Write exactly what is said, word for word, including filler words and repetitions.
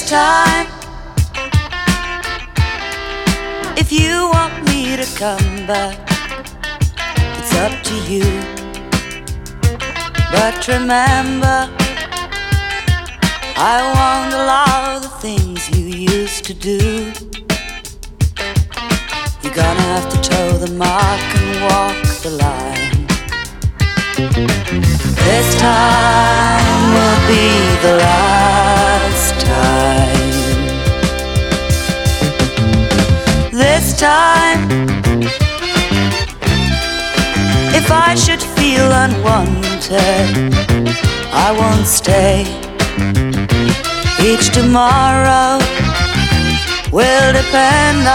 time, if you want me to come back, it's up to you. But remember, I won't allow the things you used to do. You're gonna have to toe the mark and walk the line. This time will be the last time. This time, if I should feel unwanted, I won't stay. Each tomorrow will depend on